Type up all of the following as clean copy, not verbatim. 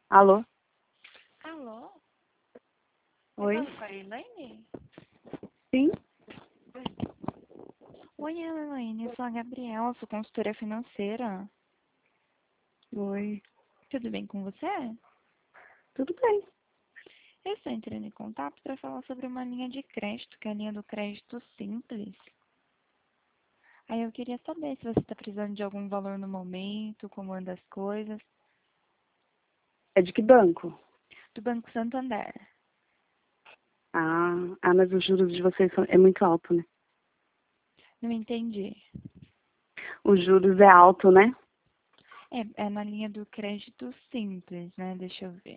Alô? Alô? Eu Oi? falo com a Elaine? Sim? Oi, Elaine, eu sou a Gabriela, sou consultora financeira. Oi. Tudo bem com você? Tudo bem. Eu estou entrando em contato para falar sobre uma linha de crédito, que é a linha do crédito simples. Aí eu queria saber se você está precisando de algum valor no momento, como anda as coisas. É de que banco? Do Banco Santander. Mas os juros de vocês é muito alto, né? Não entendi. Os juros é alto, né? É na linha do crédito simples, né? Deixa eu ver.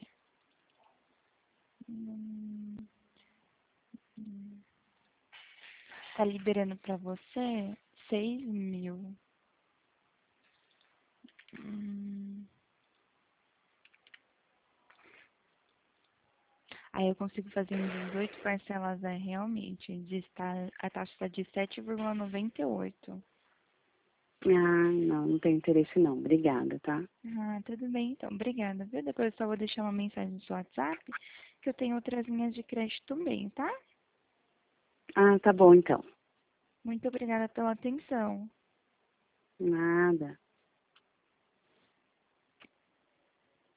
Tá liberando para você 6.000. Hum. Aí eu consigo fazer em 18 parcelas realmente. A taxa está de 7,98. Não tenho interesse não. Obrigada, tá? Ah, tudo bem então. Obrigada, viu? Depois eu só vou deixar uma mensagem no seu WhatsApp, que eu tenho outras linhas de crédito também, tá? Tá bom então. Muito obrigada pela atenção. Nada.